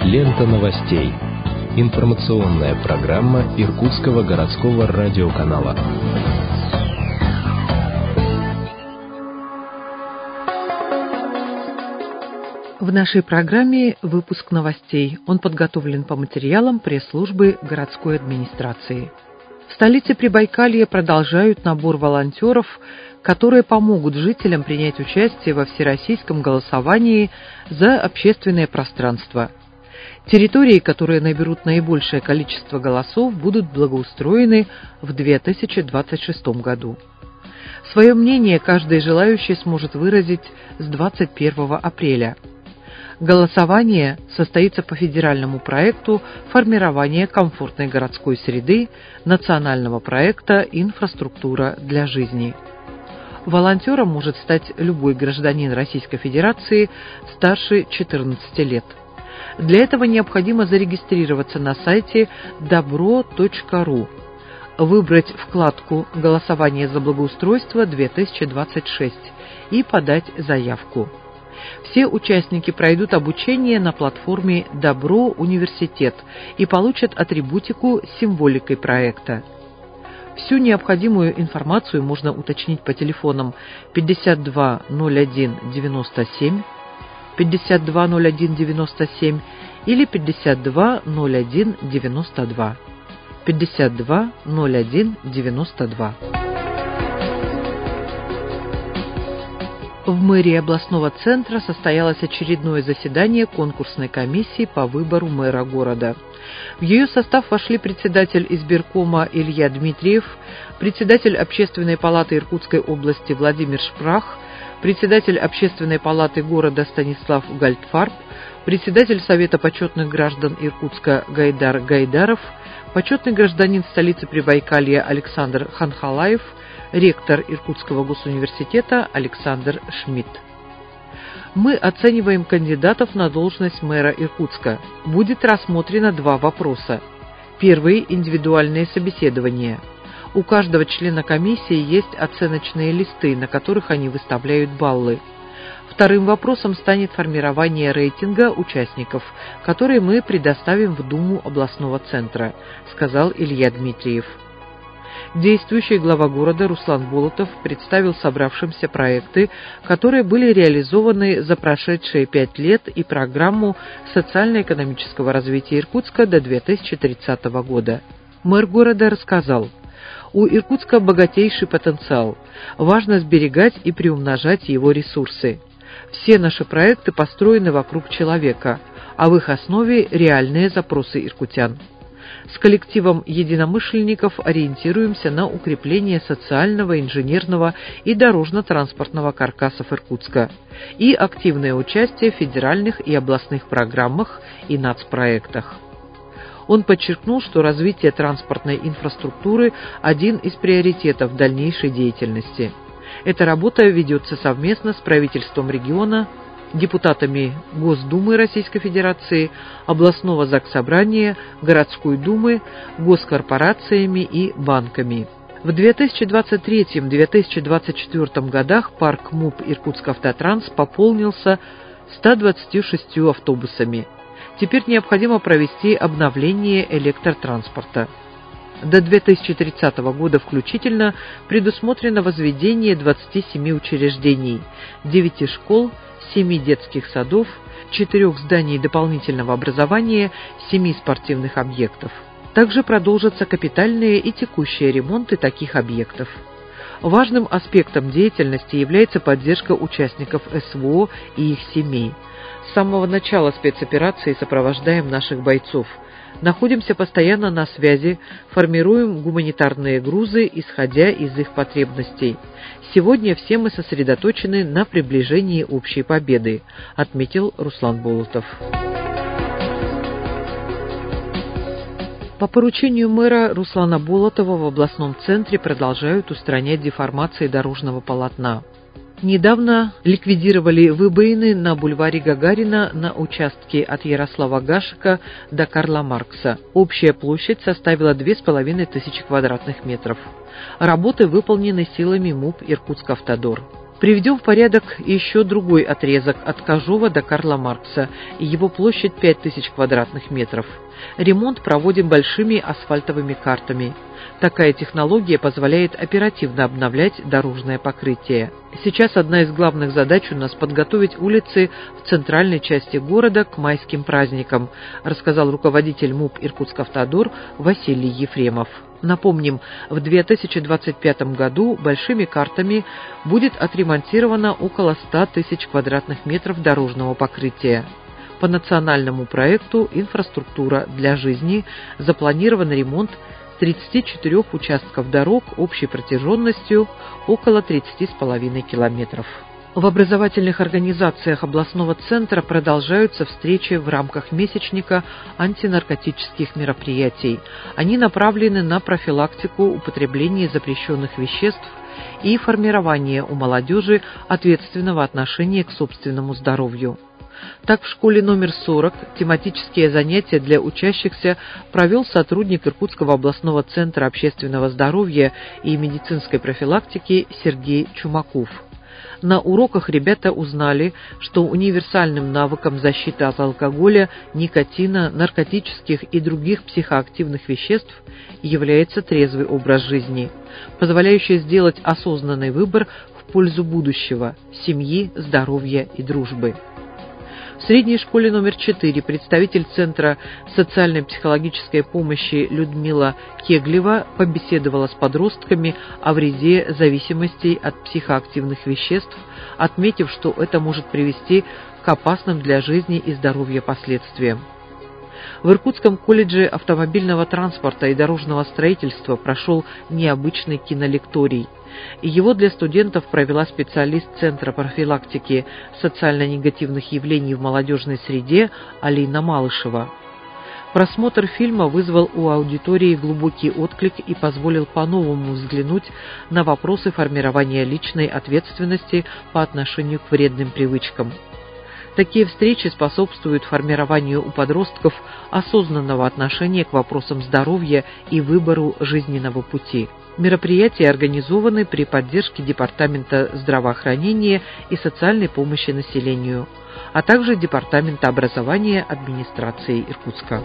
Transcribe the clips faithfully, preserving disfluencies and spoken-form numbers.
Лента новостей. Информационная программа Иркутского городского радиоканала. В нашей программе выпуск новостей. Он подготовлен по материалам пресс-службы городской администрации. В столице Прибайкалья продолжают набор волонтеров, которые помогут жителям принять участие во всероссийском голосовании за общественное пространство. Территории, которые наберут наибольшее количество голосов, будут благоустроены в две тысячи двадцать шестом году. Свое мнение каждый желающий сможет выразить с двадцать первого апреля. Голосование состоится по федеральному проекту формирования комфортной городской среды национального проекта «Инфраструктура для жизни». Волонтером может стать любой гражданин Российской Федерации старше четырнадцати лет. Для этого необходимо зарегистрироваться на сайте добро точка ру, выбрать вкладку «Голосование за благоустройство две тысячи двадцать шесть» и подать заявку. Все участники пройдут обучение на платформе «Добро Университет» и получат атрибутику с символикой проекта. Всю необходимую информацию можно уточнить по телефонам пятьдесят два ноль один девяносто семь, пятьдесят два ноль один девяносто семь или пятьдесят два ноль один девяносто два. пятьдесят два ноль один девяносто два. В мэрии областного центра состоялось очередное заседание конкурсной комиссии по выбору мэра города. В ее состав вошли председатель избиркома Илья Дмитриев, председатель Общественной палаты Иркутской области Владимир Шпрах, председатель Общественной палаты города Станислав Гальдфарб, председатель Совета почетных граждан Иркутска Гайдар Гайдаров, почетный гражданин столицы Прибайкалья Александр Ханхалаев, ректор Иркутского госуниверситета Александр Шмидт. Мы оцениваем кандидатов на должность мэра Иркутска. Будет рассмотрено два вопроса. Первый – индивидуальное собеседование. У каждого члена комиссии есть оценочные листы, на которых они выставляют баллы. Вторым вопросом станет формирование рейтинга участников, который мы предоставим в Думу областного центра, сказал Илья Дмитриев. Действующий глава города Руслан Болотов представил собравшимся проекты, которые были реализованы за прошедшие пять лет, и программу социально-экономического развития Иркутска до две тысячи тридцатого года. Мэр города рассказал: у Иркутска богатейший потенциал, важно сберегать и приумножать его ресурсы. Все наши проекты построены вокруг человека, а в их основе реальные запросы иркутян. С коллективом единомышленников ориентируемся на укрепление социального, инженерного и дорожно-транспортного каркасов Иркутска и активное участие в федеральных и областных программах и нацпроектах. Он подчеркнул, что развитие транспортной инфраструктуры – один из приоритетов дальнейшей деятельности. Эта работа ведется совместно с правительством региона, депутатами Госдумы Российской Федерации, областного заксобрания, городской думы, госкорпорациями и банками. В две тысячи двадцать третьем — две тысячи двадцать четвёртом годах парк МУП «Иркутскавтотранс» пополнился ста двадцатью шестью автобусами. Теперь необходимо провести обновление электротранспорта. До две тысячи тридцатого года включительно предусмотрено возведение двадцати семи учреждений, девяти школ, семи детских садов, четырех зданий дополнительного образования, семи спортивных объектов. Также продолжатся капитальные и текущие ремонты таких объектов. Важным аспектом деятельности является поддержка участников СВО и их семей. С самого начала спецоперации сопровождаем наших бойцов. Находимся постоянно на связи, формируем гуманитарные грузы, исходя из их потребностей. Сегодня все мы сосредоточены на приближении общей победы, отметил Руслан Болотов. По поручению мэра Руслана Болотова в областном центре продолжают устранять деформации дорожного полотна. Недавно ликвидировали выбоины на бульваре Гагарина на участке от Ярослава Гашека до Карла Маркса. Общая площадь составила две с половиной тысячи квадратных метров. Работы выполнены силами МУП «Иркутскавтодор». Приведем в порядок еще другой отрезок от Кожова до Карла Маркса, и его площадь пять тысяч квадратных метров. Ремонт проводим большими асфальтовыми картами. Такая технология позволяет оперативно обновлять дорожное покрытие. Сейчас одна из главных задач у нас подготовить улицы в центральной части города к майским праздникам, рассказал руководитель МУП «Иркутскавтодор» Василий Ефремов. Напомним, в две тысячи двадцать пятом году большими картами будет отремонтировано около ста тысяч квадратных метров дорожного покрытия. По национальному проекту «Инфраструктура для жизни» запланирован ремонт тридцати четырёх участков дорог общей протяженностью около тридцати с половиной километров. В образовательных организациях областного центра продолжаются встречи в рамках месячника антинаркотических мероприятий. Они направлены на профилактику употребления запрещенных веществ и формирование у молодежи ответственного отношения к собственному здоровью. Так, в школе номер сорок тематические занятия для учащихся провел сотрудник Иркутского областного центра общественного здоровья и медицинской профилактики Сергей Чумаков. На уроках ребята узнали, что универсальным навыком защиты от алкоголя, никотина, наркотических и других психоактивных веществ является трезвый образ жизни, позволяющий сделать осознанный выбор в пользу будущего, семьи, здоровья и дружбы. В средней школе номер четыре представитель Центра социально-психологической помощи Людмила Кеглева побеседовала с подростками о вреде зависимостей от психоактивных веществ, отметив, что это может привести к опасным для жизни и здоровья последствиям. В Иркутском колледже автомобильного транспорта и дорожного строительства прошел необычный кинолекторий. Его для студентов провела специалист Центра профилактики социально-негативных явлений в молодежной среде Алина Малышева. Просмотр фильма вызвал у аудитории глубокий отклик и позволил по-новому взглянуть на вопросы формирования личной ответственности по отношению к вредным привычкам. Такие встречи способствуют формированию у подростков осознанного отношения к вопросам здоровья и выбору жизненного пути. Мероприятия организованы при поддержке Департамента здравоохранения и социальной помощи населению, а также Департамента образования администрации Иркутска.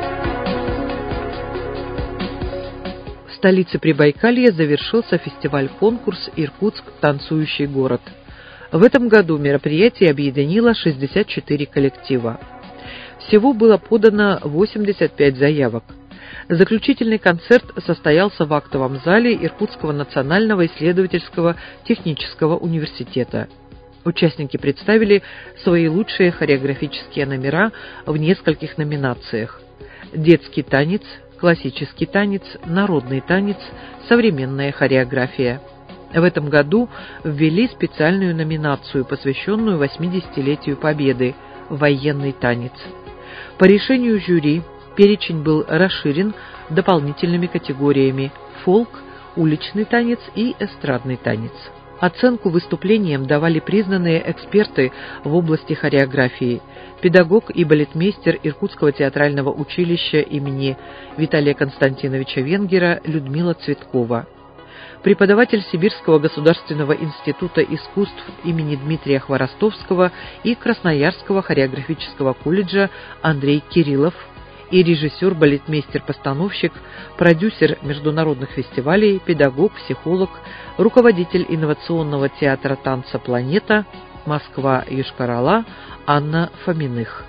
В столице Прибайкалья завершился фестиваль-конкурс «Иркутск. Танцующий город». В этом году мероприятие объединило шестьдесят четыре коллектива. Всего было подано восемьдесят пять заявок. Заключительный концерт состоялся в актовом зале Иркутского национального исследовательского технического университета. Участники представили свои лучшие хореографические номера в нескольких номинациях: детский танец, классический танец, народный танец, современная хореография. В этом году ввели специальную номинацию, посвященную восьмидесятилетию Победы – военный танец. По решению жюри перечень был расширен дополнительными категориями – фолк, уличный танец и эстрадный танец. Оценку выступлениям давали признанные эксперты в области хореографии, педагог и балетмейстер Иркутского театрального училища имени Виталия Константиновича Венгера Людмила Цветкова, преподаватель Сибирского государственного института искусств имени Дмитрия Хворостовского и Красноярского хореографического колледжа Андрей Кириллов и режиссер-балетмейстер-постановщик, продюсер международных фестивалей, педагог, психолог, руководитель инновационного театра танца «Планета», Москва, Йошкар-Ола Анна Фоминых.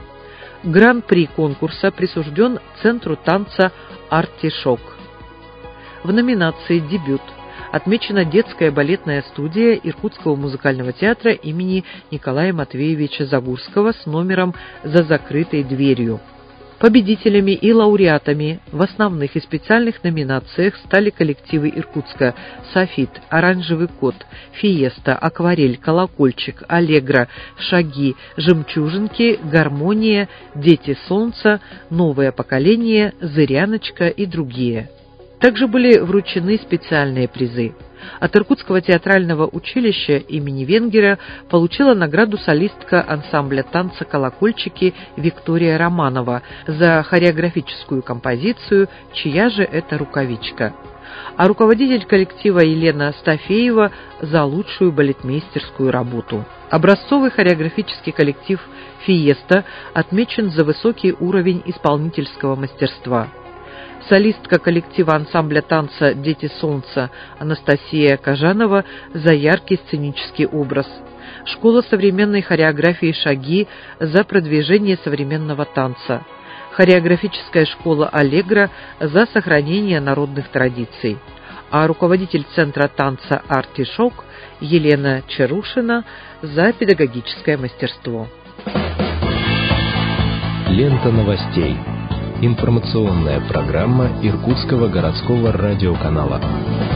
Гран-при конкурса присужден Центру танца «Артишок». В номинации «Дебют» отмечена детская балетная студия Иркутского музыкального театра имени Николая Матвеевича Загурского с номером «За закрытой дверью». Победителями и лауреатами в основных и специальных номинациях стали коллективы Иркутска «Софит», «Оранжевый кот», «Фиеста», «Акварель», «Колокольчик», «Аллегро», «Шаги», «Жемчужинки», «Гармония», «Дети солнца», «Новое поколение», «Зыряночка» и другие. Также были вручены специальные призы. От Иркутского театрального училища имени Венгера получила награду солистка ансамбля танца «Колокольчики» Виктория Романова за хореографическую композицию «Чья же это рукавичка?», а руководитель коллектива Елена Стафеева за лучшую балетмейстерскую работу. Образцовый хореографический коллектив «Фиеста» отмечен за высокий уровень исполнительского мастерства. Солистка коллектива ансамбля танца «Дети солнца» Анастасия Кажанова за яркий сценический образ. Школа современной хореографии «Шаги» за продвижение современного танца. Хореографическая школа «Аллегро» за сохранение народных традиций. А руководитель Центра танца «Артишок» Елена Чарушина за педагогическое мастерство. Лента новостей. Информационная программа Иркутского городского радиоканала.